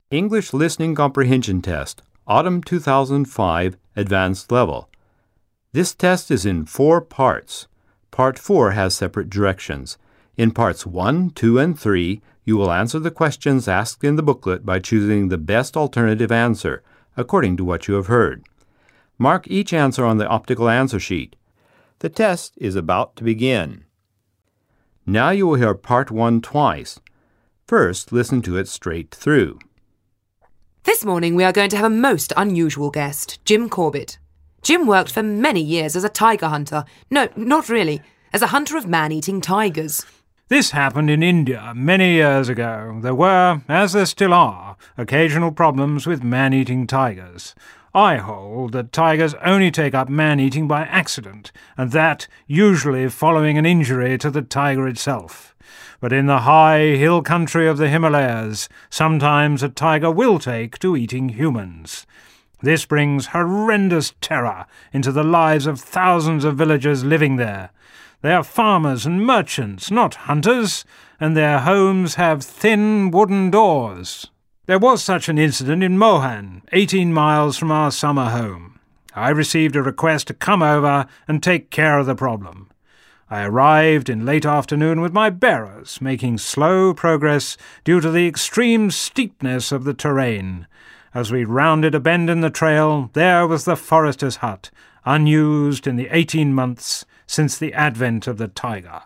English Listening Comprehension Test, Autumn 2005, Advanced Level. This test is in 4 parts. Part 4 has separate directions. In Parts 1, 2, and 3, you will answer the questions asked in the booklet by choosing the best alternative answer, according to what you have heard. Mark each answer on the optical answer sheet. The test is about to begin. Now you will hear Part 1 twice. First, listen to it straight through. This morning we are going to have a most unusual guest, Jim Corbett. Jim worked for many years as a tiger hunter. No, not really. As a hunter of man-eating tigers. This happened in India many years ago. There were, as there still are, occasional problems with man-eating tigers. I hold that tigers only take up man-eating by accident, and that usually following an injury to the tiger itself. But in the high hill country of the Himalayas, sometimes a tiger will take to eating humans. This brings horrendous terror into the lives of thousands of villagers living there. They are farmers and merchants, not hunters, and their homes have thin wooden doors. There was such an incident in Mohan, 18 miles from our summer home. I received a request to come over and take care of the problem. I arrived in late afternoon with my bearers, making slow progress due to the extreme steepness of the terrain. As we rounded a bend in the trail, there was the forester's hut, unused in the 18 months since the advent of the tiger.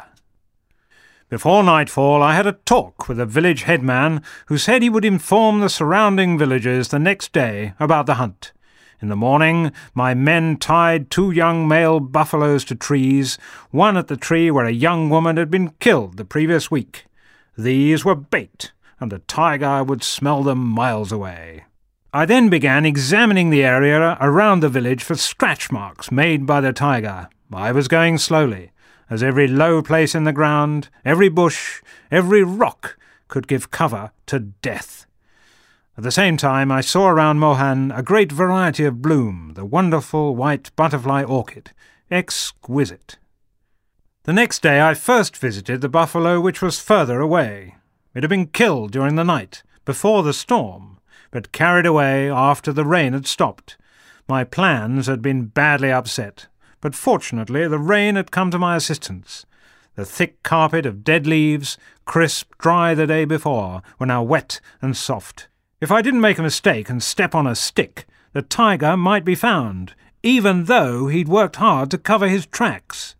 Before nightfall, I had a talk with a village headman who said he would inform the surrounding villages the next day about the hunt. In the morning, my men tied 2 young male buffaloes to trees, one at the tree where a young woman had been killed the previous week. These were bait, and the tiger would smell them miles away. I then began examining the area around the village for scratch marks made by the tiger. I was going slowly, as every low place in the ground, every bush, every rock could give cover to death. At the same time, I saw around Mohan a great variety of bloom, the wonderful white butterfly orchid. Exquisite. The next day I first visited the buffalo which was further away. It had been killed during the night, before the storm, but carried away after the rain had stopped. My plans had been badly upset, but fortunately the rain had come to my assistance. The thick carpet of dead leaves, crisp, dry the day before, were now wet and soft. If I didn't make a mistake and step on a stick, the tiger might be found, even though he'd worked hard to cover his tracks.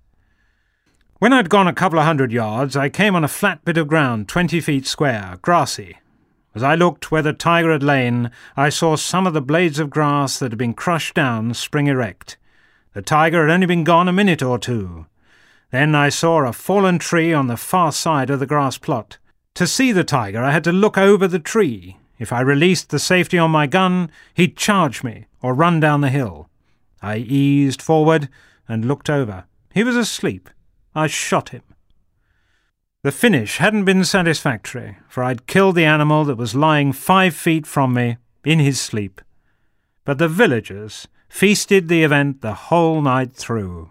When I'd gone a couple of 100 yards, I came on a flat bit of ground 20 feet square, grassy. As I looked where the tiger had lain, I saw some of the blades of grass that had been crushed down spring erect. The tiger had only been gone a minute or 2. Then I saw a fallen tree on the far side of the grass plot. To see the tiger, I had to look over the tree. If I released the safety on my gun, he'd charge me or run down the hill. I eased forward and looked over. He was asleep. I shot him. The finish hadn't been satisfactory, for I'd killed the animal that was lying 5 feet from me in his sleep. But the villagers feasted the event the whole night through.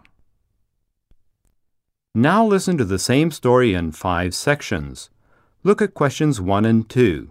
Now listen to the same story in 5 sections. Look at questions 1 and 2.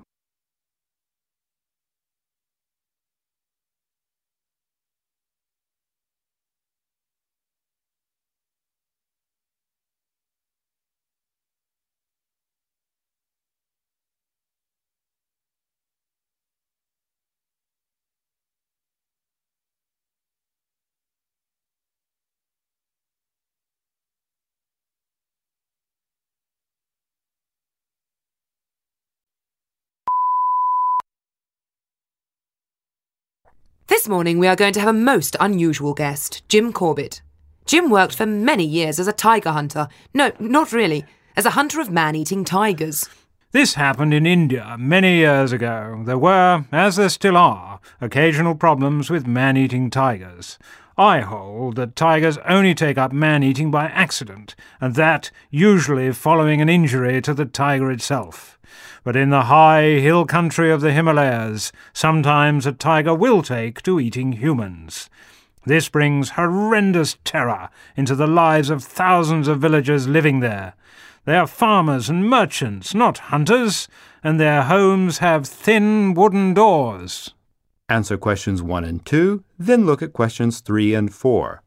This morning we are going to have a most unusual guest, Jim Corbett. Jim worked for many years as a tiger hunter. No, not really. As a hunter of man-eating tigers. This happened in India many years ago. There were, as there still are, occasional problems with man-eating tigers. I hold that tigers only take up man-eating by accident, and that usually following an injury to the tiger itself. But in the high hill country of the Himalayas, sometimes a tiger will take to eating humans. This brings horrendous terror into the lives of thousands of villagers living there. They are farmers and merchants, not hunters, and their homes have thin wooden doors. Answer questions 1 and 2, then look at questions 3 and 4.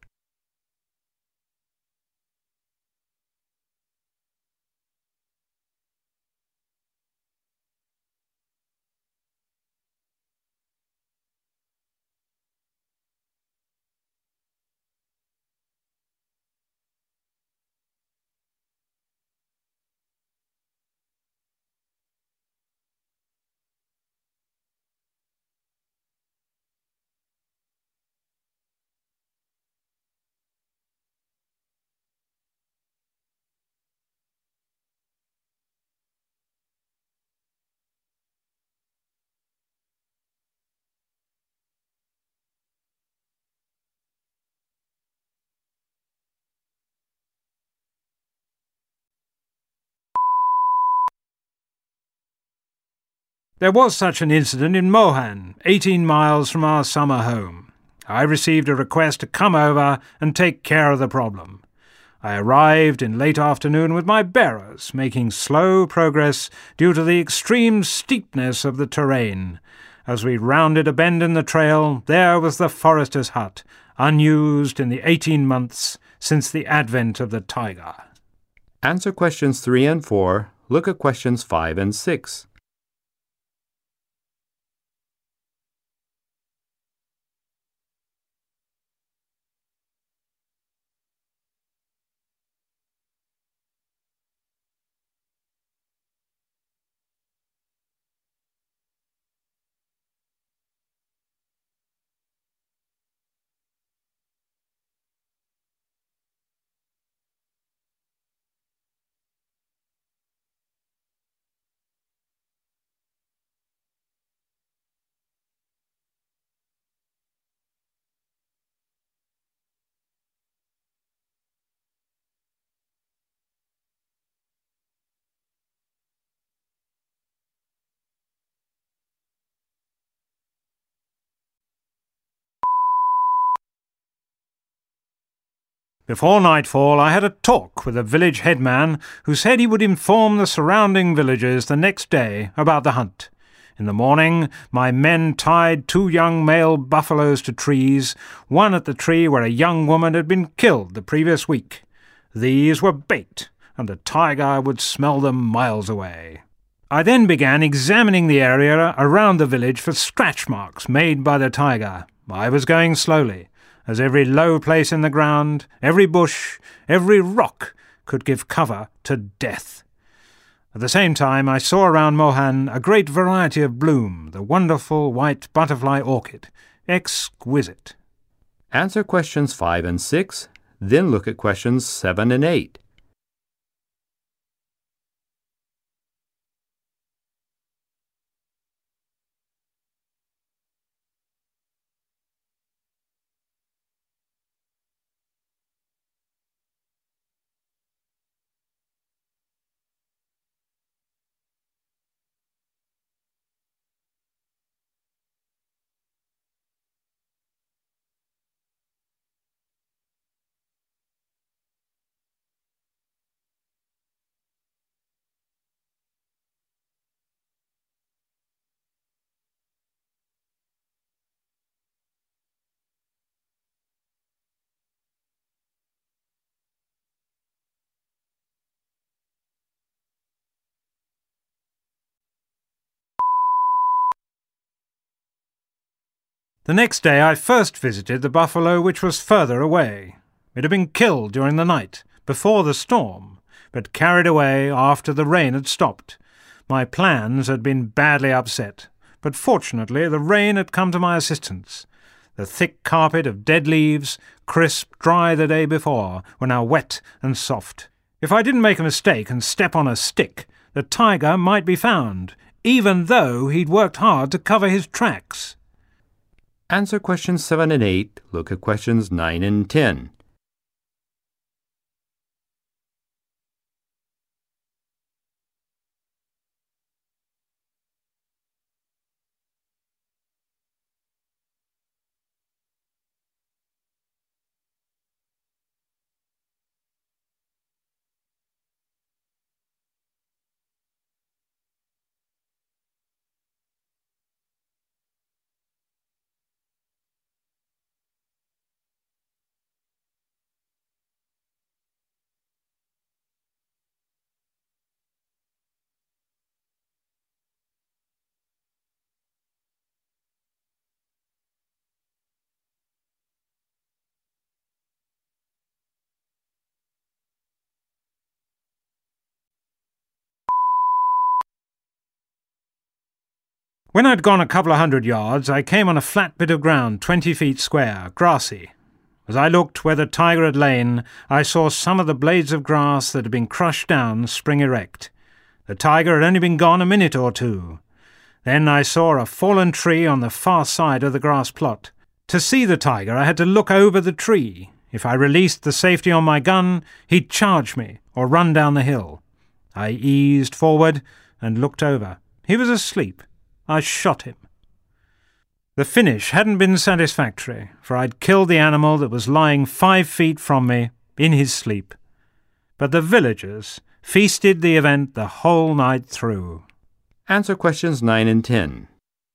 There was such an incident in Mohan, 18 miles from our summer home. I received a request to come over and take care of the problem. I arrived in late afternoon with my bearers, making slow progress due to the extreme steepness of the terrain. As we rounded a bend in the trail, there was the forester's hut, unused in the 18 months since the advent of the tiger. Answer questions 3 and 4. Look at questions 5 and 6. Before nightfall I had a talk with a village headman who said he would inform the surrounding villages the next day about the hunt. In the morning my men tied 2 young male buffaloes to trees, one at the tree where a young woman had been killed the previous week. These were bait, and the tiger would smell them miles away. I then began examining the area around the village for scratch marks made by the tiger. I was going slowly, as every low place in the ground, every bush, every rock could give cover to death. At the same time I saw around Mohan a great variety of bloom, the wonderful white butterfly orchid, exquisite. Answer questions 5 and 6, then look at questions 7 and 8. The next day I first visited the buffalo which was further away. It had been killed during the night, before the storm, but carried away after the rain had stopped. My plans had been badly upset, but fortunately the rain had come to my assistance. The thick carpet of dead leaves, crisp, dry the day before, were now wet and soft. If I didn't make a mistake and step on a stick, the tiger might be found, even though he'd worked hard to cover his tracks. Answer questions 7 and 8. Look at questions 9 and 10. When I'd gone a couple of 100 yards, I came on a flat bit of ground 20 feet square, grassy. As I looked where the tiger had lain, I saw some of the blades of grass that had been crushed down spring erect. The tiger had only been gone a minute or two. Then I saw a fallen tree on the far side of the grass plot. To see the tiger, I had to look over the tree. If I released the safety on my gun, he'd charge me or run down the hill. I eased forward and looked over. He was asleep. I shot him. The finish hadn't been satisfactory, for I'd killed the animal that was lying 5 feet from me in his sleep. But the villagers feasted the event the whole night through. Answer questions 9 and 10.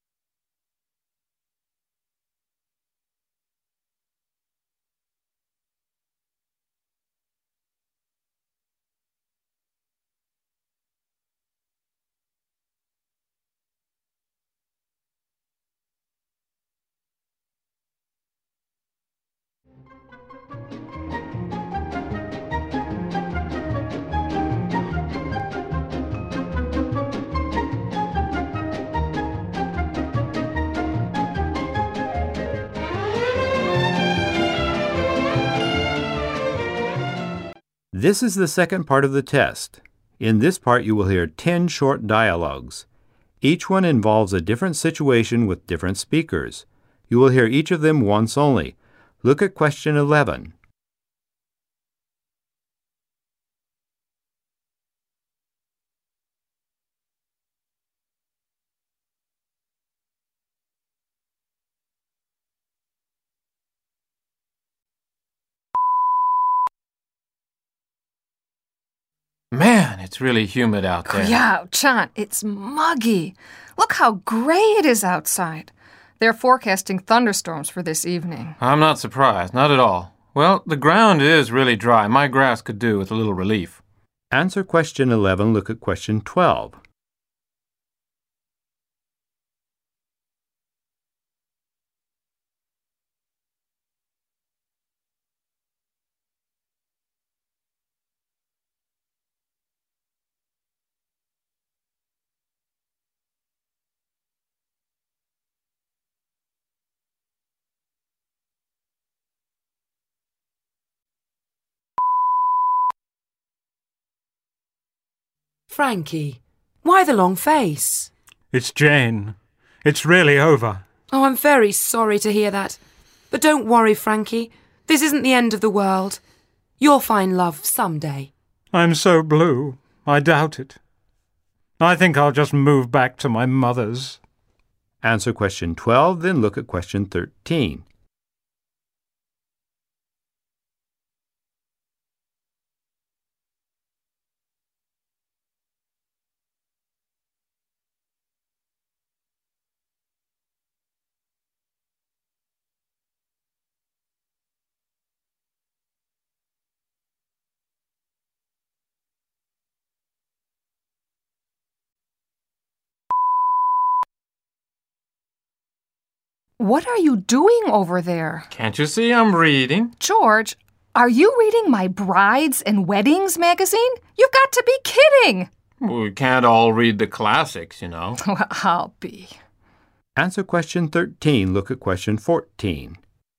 This is the second part of the test. In this part you will hear 10 short dialogues. Each one involves a different situation with different speakers. You will hear each of them once only. Look at question 11. Man, it's really humid out there. Yeah, Chan, it's muggy. Look how gray it is outside. They're forecasting thunderstorms for this evening. I'm not surprised, not at all. Well, the ground is really dry. My grass could do with a little relief. Answer question 11. Look at question 12. Frankie, why the long face? It's Jane. It's really over. Oh, I'm very sorry to hear that. But don't worry, Frankie. This isn't the end of the world. You'll find love someday. I'm so blue. I doubt it. I think I'll just move back to my mother's. Answer question 12, then look at question 13. What are you doing over there? Can't you see I'm reading? George, are you reading my Brides and Weddings magazine? You've got to be kidding! We can't all read the classics, you know. Well, I'll be. Answer question 13. Look at question 14.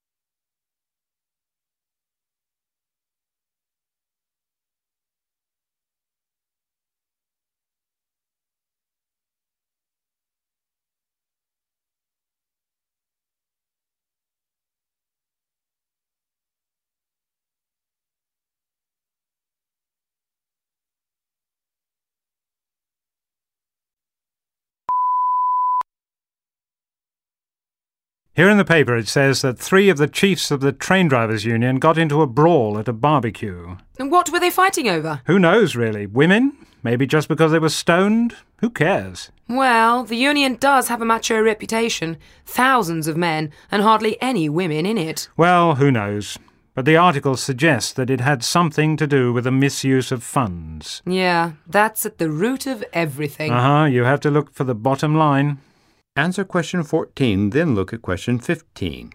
Here in the paper it says that 3 of the chiefs of the train drivers' union got into a brawl at a barbecue. And what were they fighting over? Who knows, really? Women? Maybe just because they were stoned? Who cares? Well, the union does have a macho reputation. Thousands of men and hardly any women in it. Well, who knows? But the article suggests that it had something to do with the misuse of funds. Yeah, that's at the root of everything. You have to look for the bottom line. Answer question 14, then look at question 15.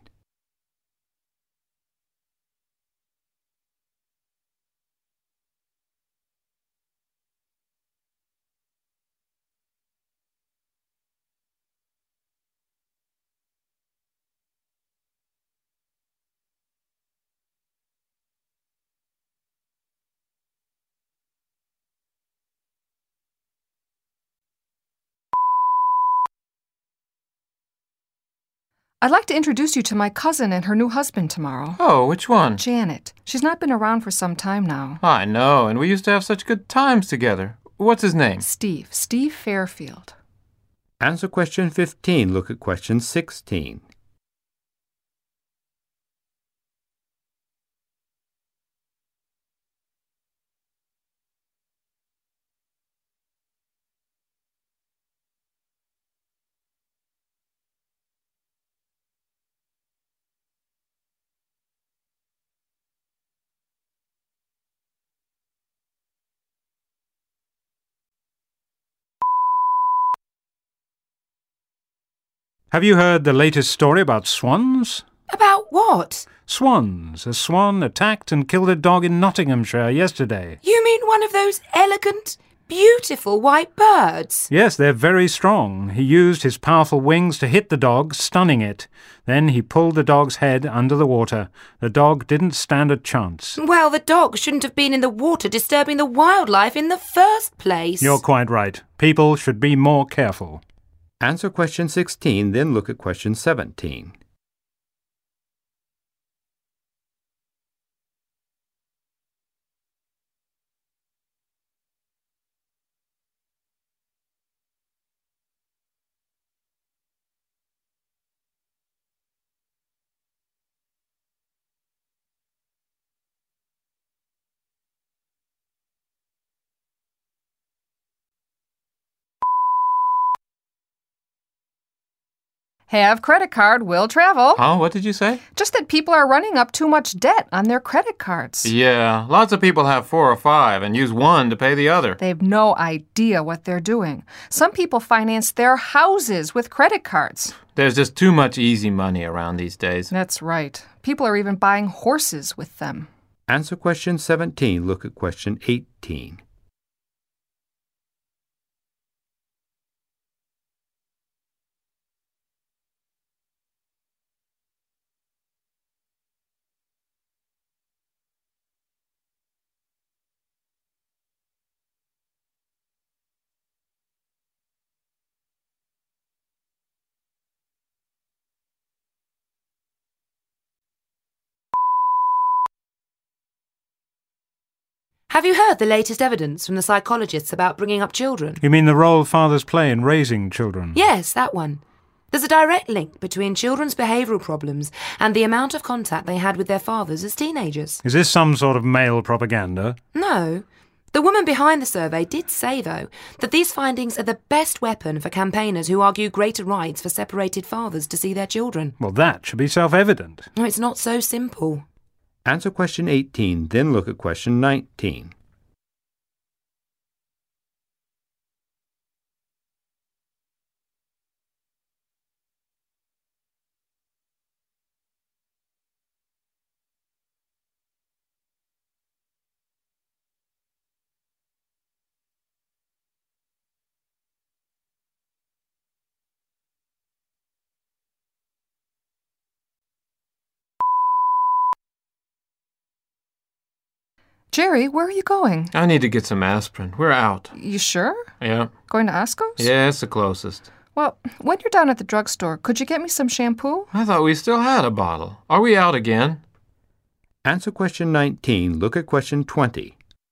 I'd like to introduce you to my cousin and her new husband tomorrow. Oh, which one? Janet. She's not been around for some time now. I know, and we used to have such good times together. What's his name? Steve. Steve Fairfield. Answer question 15. Look at question 16. Have you heard the latest story about swans? About what? Swans. A swan attacked and killed a dog in Nottinghamshire yesterday. You mean one of those elegant, beautiful white birds? Yes, they're very strong. He used his powerful wings to hit the dog, stunning it. Then he pulled the dog's head under the water. The dog didn't stand a chance. Well, the dog shouldn't have been in the water disturbing the wildlife in the first place. You're quite right. People should be more careful. Answer question 16, then look at question 17. Have credit card, will travel. Oh, what did you say? Just that people are running up too much debt on their credit cards. Yeah, lots of people have 4 or 5 and use one to pay the other. They have no idea what they're doing. Some people finance their houses with credit cards. There's just too much easy money around these days. That's right. People are even buying horses with them. Answer question 17. Look at question 18. Have you heard the latest evidence from the psychologists about bringing up children? You mean the role fathers play in raising children? Yes, that one. There's a direct link between children's behavioural problems and the amount of contact they had with their fathers as teenagers. Is this some sort of male propaganda? No. The woman behind the survey did say, though, that these findings are the best weapon for campaigners who argue greater rights for separated fathers to see their children. Well, that should be self-evident. No, it's not so simple. Answer question 18, then look at question 19. Jerry, where are you going? I need to get some aspirin. We're out. You sure? Yeah. Going to Osco's? Yeah, it's the closest. Well, when you're down at the drugstore, could you get me some shampoo? I thought we still had a bottle. Are we out again? Answer question 19. Look at question 20.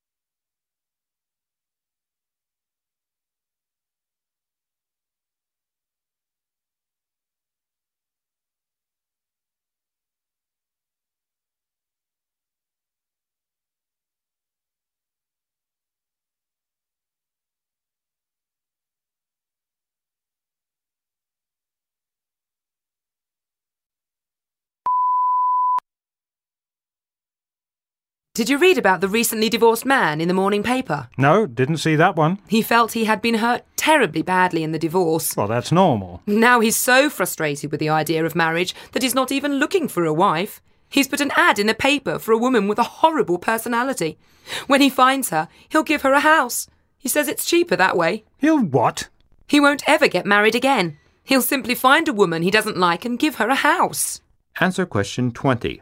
Did you read about the recently divorced man in the morning paper? No, didn't see that one. He felt he had been hurt terribly badly in the divorce. Well, that's normal. Now he's so frustrated with the idea of marriage that he's not even looking for a wife. He's put an ad in the paper for a woman with a horrible personality. When he finds her, he'll give her a house. He says it's cheaper that way. He'll what? He won't ever get married again. He'll simply find a woman he doesn't like and give her a house. Answer question 20.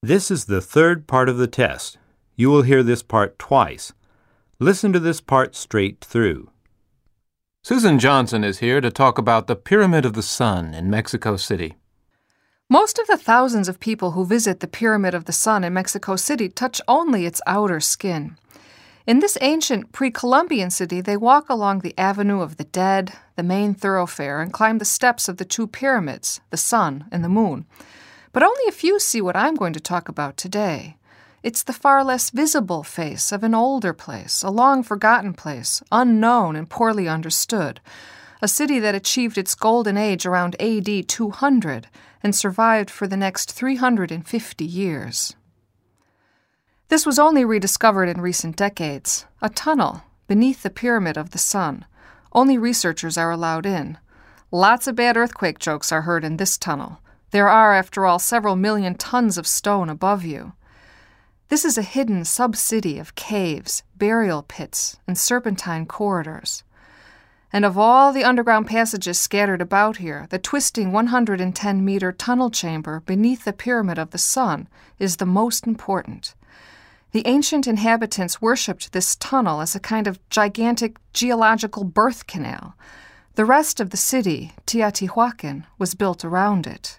This is the third part of the test. You will hear this part twice. Listen to this part straight through. Susan Johnson is here to talk about the Pyramid of the Sun in Mexico City. Most of the thousands of people who visit the Pyramid of the Sun in Mexico City touch only its outer skin. In this ancient pre-Columbian city, they walk along the Avenue of the Dead, the main thoroughfare, and climb the steps of the two pyramids, the Sun and the Moon. But only a few see what I'm going to talk about today. It's the far less visible face of an older place, a long-forgotten place, unknown and poorly understood, a city that achieved its golden age around AD 200 and survived for the next 350 years. This was only rediscovered in recent decades, a tunnel beneath the Pyramid of the Sun. Only researchers are allowed in. Lots of bad earthquake jokes are heard in this tunnel. There are, after all, several million tons of stone above you. This is a hidden sub-city of caves, burial pits, and serpentine corridors. And of all the underground passages scattered about here, the twisting 110-meter tunnel chamber beneath the Pyramid of the Sun is the most important. The ancient inhabitants worshipped this tunnel as a kind of gigantic geological birth canal. The rest of the city, Teotihuacan, was built around it.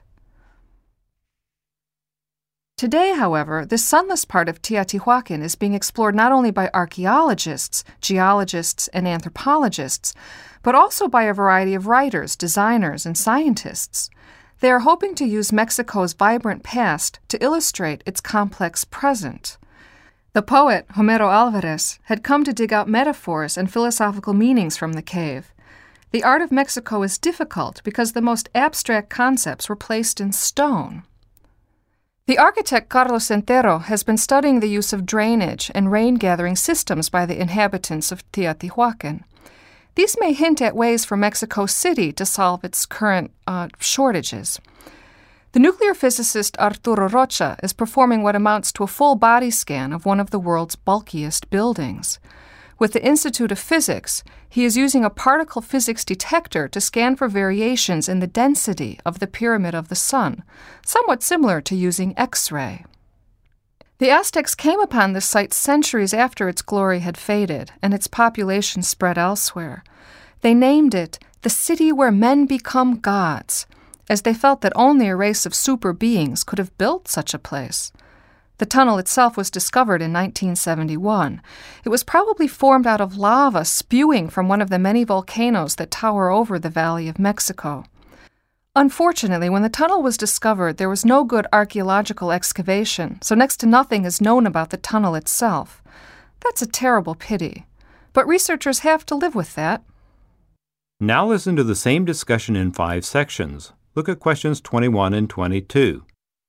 Today, however, this sunless part of Teotihuacan is being explored not only by archaeologists, geologists, and anthropologists, but also by a variety of writers, designers, and scientists. They are hoping to use Mexico's vibrant past to illustrate its complex present. The poet Homero Alvarez had come to dig out metaphors and philosophical meanings from the cave. The art of Mexico is difficult because the most abstract concepts were placed in stone. The architect Carlos Centero has been studying the use of drainage and rain-gathering systems by the inhabitants of Teotihuacan. These may hint at ways for Mexico City to solve its current shortages. The nuclear physicist Arturo Rocha is performing what amounts to a full body scan of one of the world's bulkiest buildings. With the Institute of Physics, he is using a particle physics detector to scan for variations in the density of the Pyramid of the Sun, somewhat similar to using X-ray. The Aztecs came upon this site centuries after its glory had faded and its population spread elsewhere. They named it the city where men become gods, as they felt that only a race of super beings could have built such a place. The tunnel itself was discovered in 1971. It was probably formed out of lava spewing from one of the many volcanoes that tower over the Valley of Mexico. Unfortunately, when the tunnel was discovered, there was no good archaeological excavation, so next to nothing is known about the tunnel itself. That's a terrible pity. But researchers have to live with that. Now listen to the same discussion in 5 sections. Look at questions 21 and 22.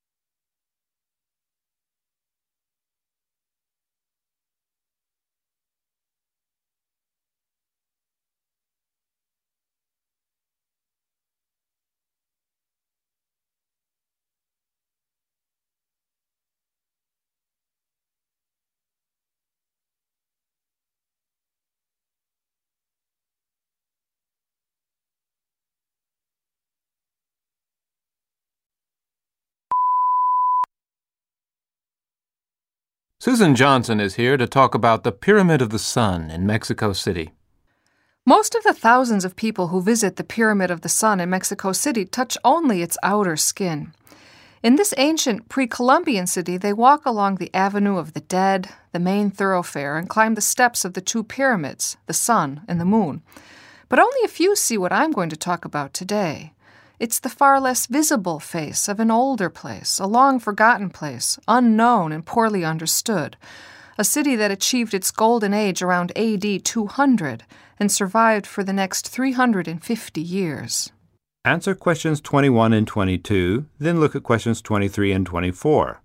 Susan Johnson is here to talk about the Pyramid of the Sun in Mexico City. Most of the thousands of people who visit the Pyramid of the Sun in Mexico City touch only its outer skin. In this ancient pre-Columbian city, they walk along the Avenue of the Dead, the main thoroughfare, and climb the steps of the two pyramids, the Sun and the Moon. But only a few see what I'm going to talk about today. It's the far less visible face of an older place, a long-forgotten place, unknown and poorly understood, a city that achieved its golden age around AD 200 and survived for the next 350 years. Answer questions 21 and 22, then look at questions 23 and 24.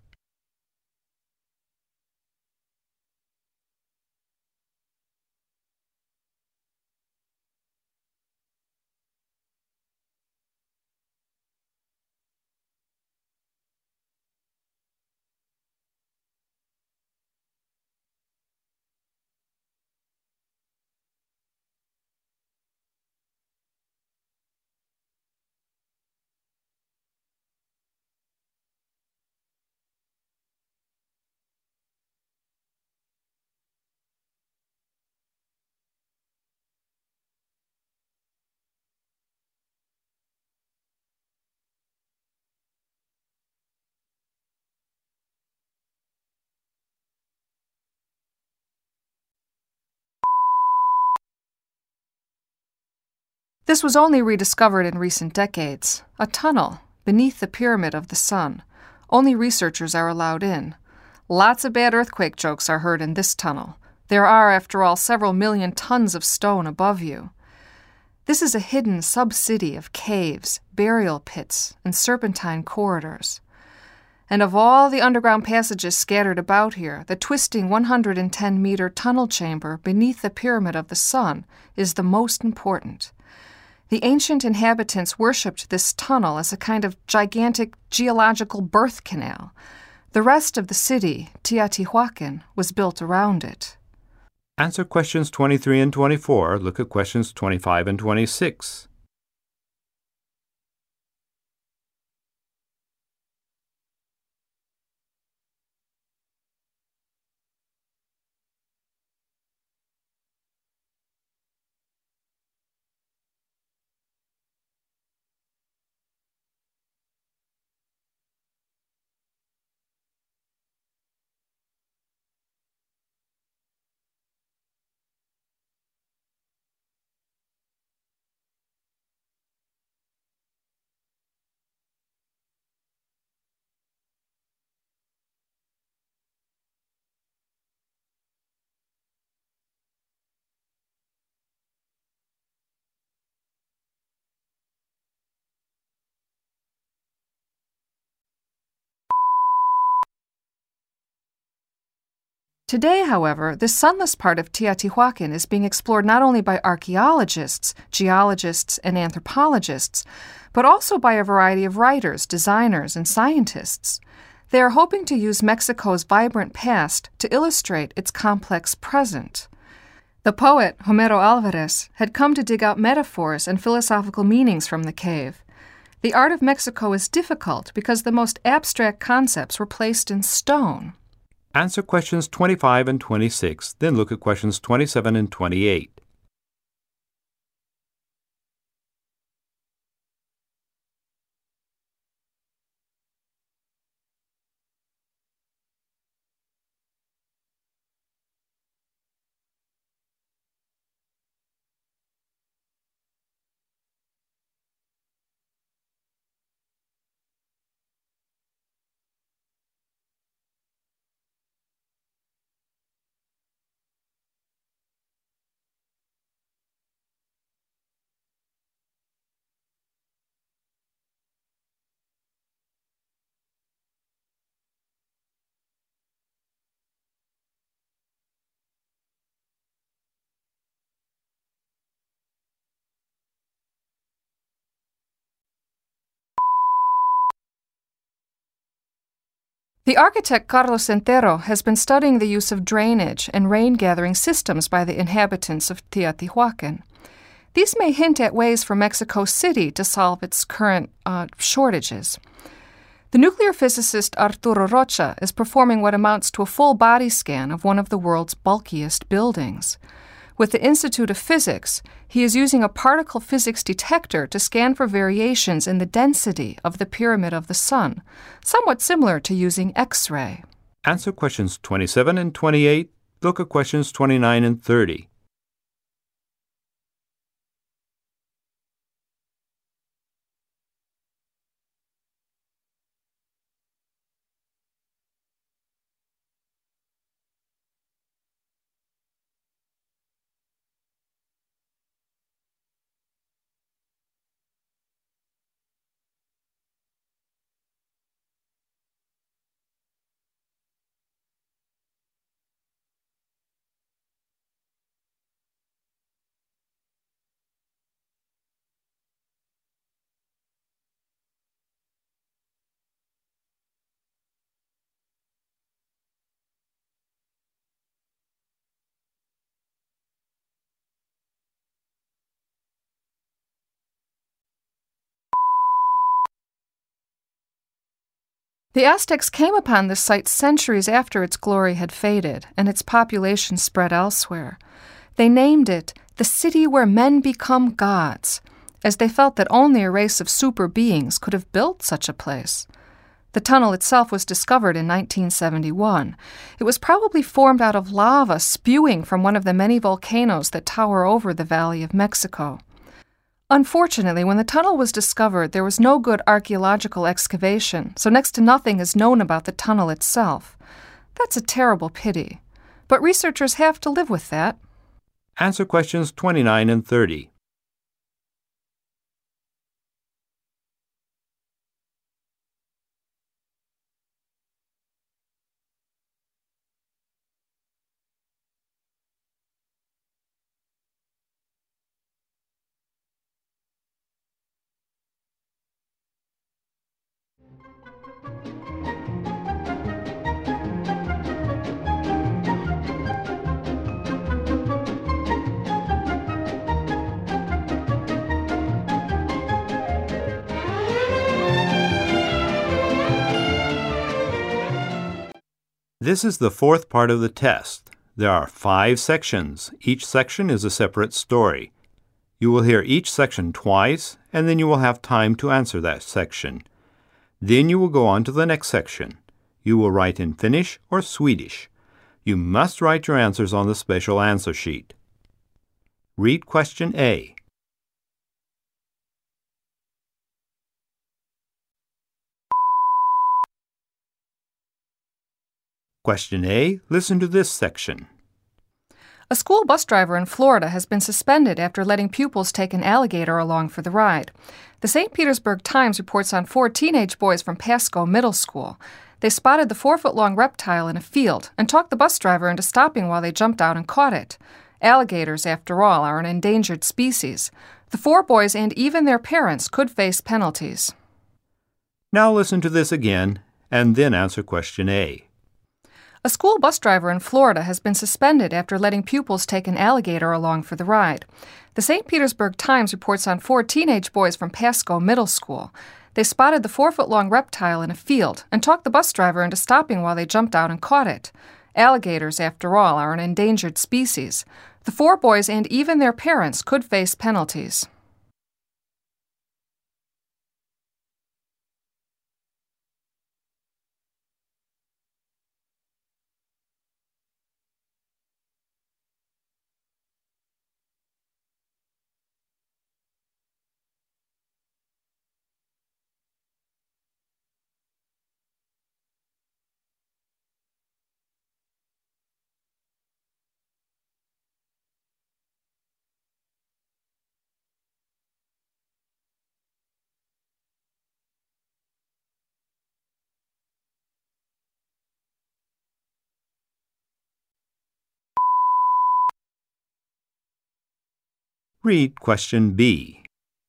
This was only rediscovered in recent decades, a tunnel beneath the Pyramid of the Sun. Only researchers are allowed in. Lots of bad earthquake jokes are heard in this tunnel. There are, after all, several million tons of stone above you. This is a hidden sub-city of caves, burial pits, and serpentine corridors. And of all the underground passages scattered about here, the twisting 110-meter tunnel chamber beneath the Pyramid of the Sun is the most important. The ancient inhabitants worshipped this tunnel as a kind of gigantic geological birth canal. The rest of the city, Teotihuacan, was built around it. Answer questions 23 and 24. Look at questions 25 and 26. Today, however, the sunless part of Teotihuacan is being explored not only by archaeologists, geologists, and anthropologists, but also by a variety of writers, designers, and scientists. They are hoping to use Mexico's vibrant past to illustrate its complex present. The poet Homero Alvarez had come to dig out metaphors and philosophical meanings from the cave. The art of Mexico is difficult because the most abstract concepts were placed in stone. Answer questions 25 and 26. Then look at questions 27 and 28. The architect Carlos Entero has been studying the use of drainage and rain-gathering systems by the inhabitants of Teotihuacan. These may hint at ways for Mexico City to solve its current shortages. The nuclear physicist Arturo Rocha is performing what amounts to a full body scan of one of the world's bulkiest buildings. With the Institute of Physics, he is using a particle physics detector to scan for variations in the density of the Pyramid of the Sun, somewhat similar to using X-ray. Answer questions 27 and 28. Look at questions 29 and 30. The Aztecs came upon this site centuries after its glory had faded and its population spread elsewhere. They named it the city where men become gods, as they felt that only a race of super beings could have built such a place. The tunnel itself was discovered in 1971. It was probably formed out of lava spewing from one of the many volcanoes that tower over the Valley of Mexico. Unfortunately, when the tunnel was discovered, there was no good archaeological excavation, so next to nothing is known about the tunnel itself. That's a terrible pity. But researchers have to live with that. Answer questions 29 and 30. This is the fourth part of the test. There are 5 sections. Each section is a separate story. You will hear each section twice, and then you will have time to answer that section. Then you will go on to the next section. You will write in Finnish or Swedish. You must write your answers on the special answer sheet. Read question A. Question A, listen to this section. A school bus driver in Florida has been suspended after letting pupils take an alligator along for the ride. The St. Petersburg Times reports on 4 teenage boys from Pasco Middle School. They spotted the 4-foot-long reptile in a field and talked the bus driver into stopping while they jumped out and caught it. Alligators, after all, are an endangered species. The 4 boys and even their parents could face penalties. Now listen to this again, and then answer question A. A school bus driver in Florida has been suspended after letting pupils take an alligator along for the ride. The St. Petersburg Times reports on 4 teenage boys from Pasco Middle School. They spotted the 4-foot-long reptile in a field and talked the bus driver into stopping while they jumped out and caught it. Alligators, after all, are an endangered species. The 4 boys and even their parents could face penalties. Read question B.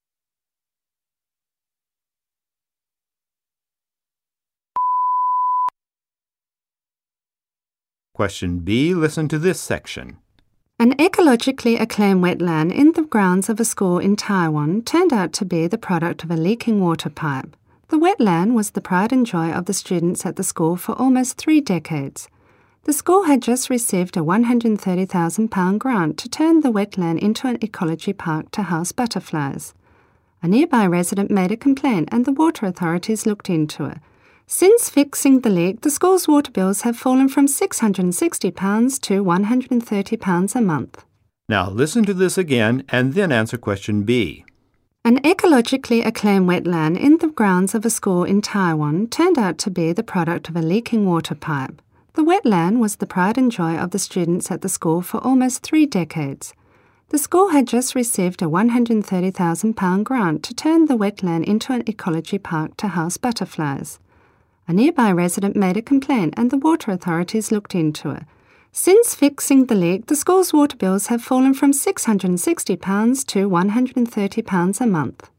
Question B, listen to this section. An ecologically acclaimed wetland in the grounds of a school in Taiwan turned out to be the product of a leaking water pipe. The wetland was the pride and joy of the students at the school for almost 3 decades. The school had just received a £130,000 grant to turn the wetland into an ecology park to house butterflies. A nearby resident made a complaint and the water authorities looked into it. Since fixing the leak, the school's water bills have fallen from £660 to £130 a month. Now listen to this again and then answer question B. An ecologically acclaimed wetland in the grounds of a school in Taiwan turned out to be the product of a leaking water pipe. The wetland was the pride and joy of the students at the school for almost 3 decades. The school had just received a £130,000 grant to turn the wetland into an ecology park to house butterflies. A nearby resident made a complaint and the water authorities looked into it. Since fixing the leak, the school's water bills have fallen from £660 to £130 a month.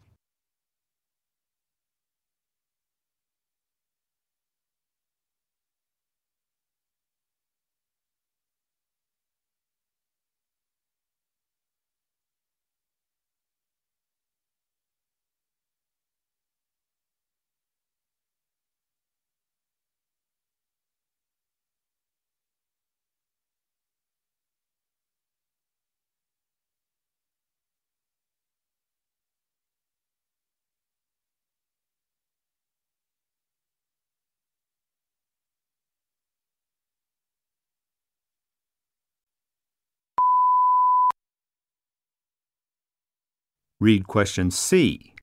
Read question C.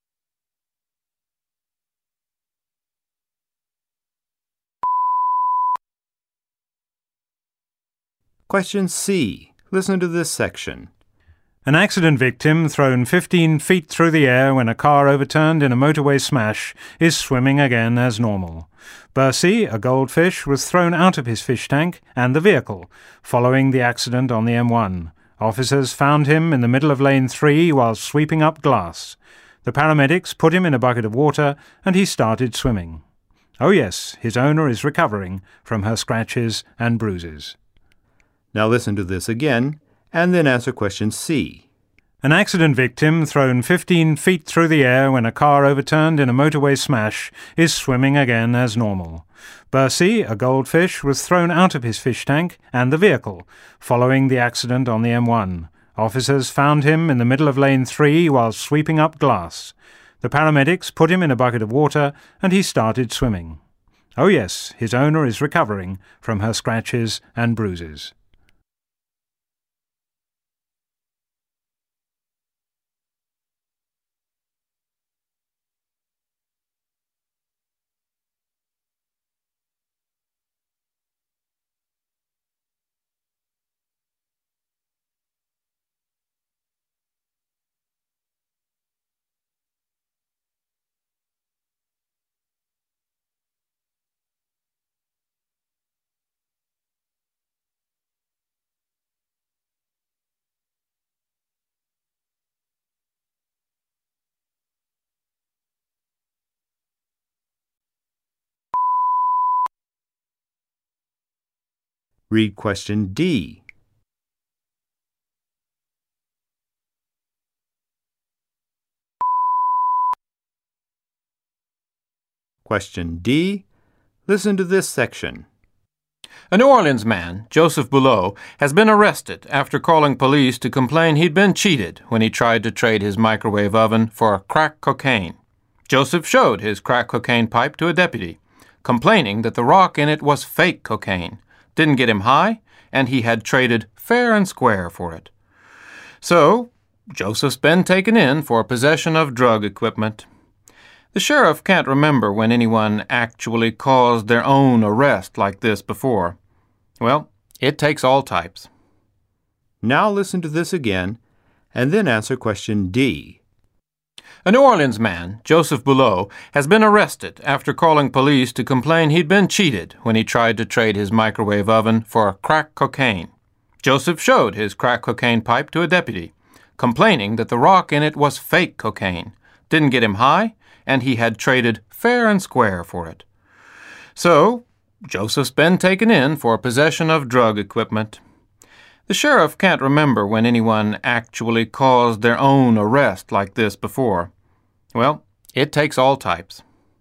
Question C. Listen to this section. An accident victim thrown 15 feet through the air when a car overturned in a motorway smash is swimming again as normal. Bercy, a goldfish, was thrown out of his fish tank and the vehicle following the accident on the M1. Officers found him in the middle of lane 3 while sweeping up glass. The paramedics put him in a bucket of water and he started swimming. Oh yes, his owner is recovering from her scratches and bruises. Now listen to this again, and then answer question C. An accident victim thrown 15 feet through the air when a car overturned in a motorway smash is swimming again as normal. Bercy, a goldfish, was thrown out of his fish tank and the vehicle following the accident on the M1. Officers found him in the middle of lane 3 while sweeping up glass. The paramedics put him in a bucket of water and he started swimming. Oh yes, his owner is recovering from her scratches and bruises. Read question D. Question D. Listen to this section. A New Orleans man, Joseph Boulot, has been arrested after calling police to complain he'd been cheated when he tried to trade his microwave oven for crack cocaine. Joseph showed his crack cocaine pipe to a deputy, complaining that the rock in it was fake cocaine, didn't get him high, and he had traded fair and square for it. So, Joseph's been taken in for possession of drug equipment. The sheriff can't remember when anyone actually caused their own arrest like this before. Well, it takes all types. Now listen to this again, and then answer question D. A New Orleans man, Joseph Boulot, has been arrested after calling police to complain he'd been cheated when he tried to trade his microwave oven for crack cocaine. Joseph showed his crack cocaine pipe to a deputy, complaining that the rock in it was fake cocaine, didn't get him high, and he had traded fair and square for it. So, Joseph's been taken in for possession of drug equipment. The sheriff can't remember when anyone actually caused their own arrest like this before. Well, it takes all types.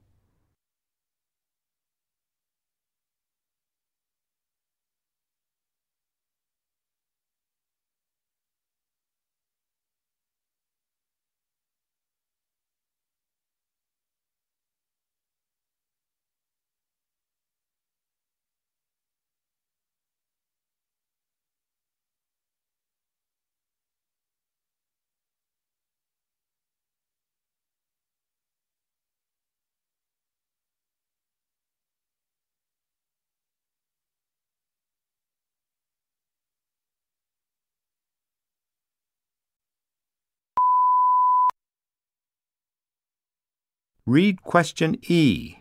Read question E.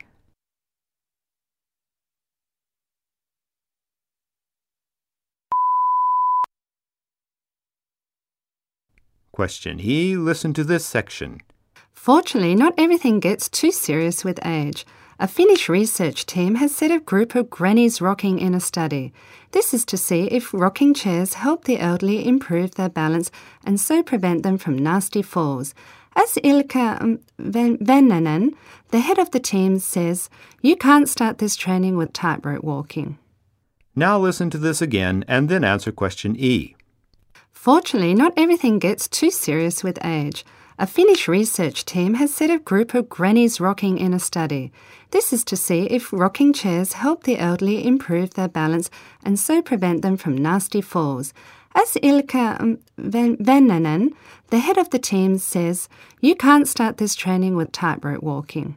Question E. Listen to this section. Fortunately, not everything gets too serious with age. A Finnish research team has set a group of grannies rocking in a study. This is to see if rocking chairs help the elderly improve their balance and so prevent them from nasty falls. As Ilkka Vennanen, the head of the team, says, you can't start this training with tightrope walking. Now listen to this again and then answer question E. Fortunately, not everything gets too serious with age. A Finnish research team has set a group of grannies rocking in a study. This is to see if rocking chairs help the elderly improve their balance and so prevent them from nasty falls. As Ilka Vennanen, the head of the team, says, you can't start this training with tightrope walking.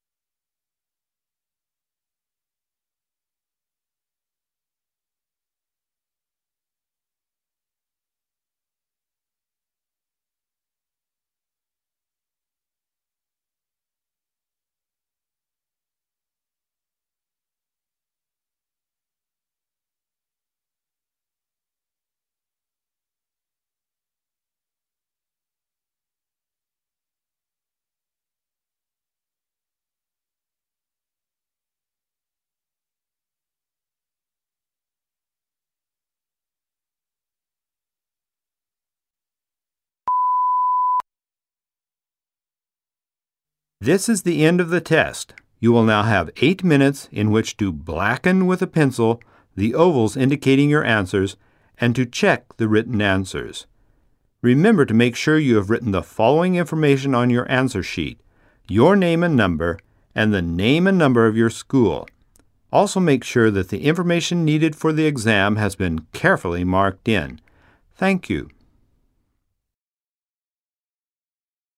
This is the end of the test. You will now have 8 minutes in which to blacken with a pencil the ovals indicating your answers and to check the written answers. Remember to make sure you have written the following information on your answer sheet: your name and number, and the name and number of your school. Also make sure that the information needed for the exam has been carefully marked in. Thank you.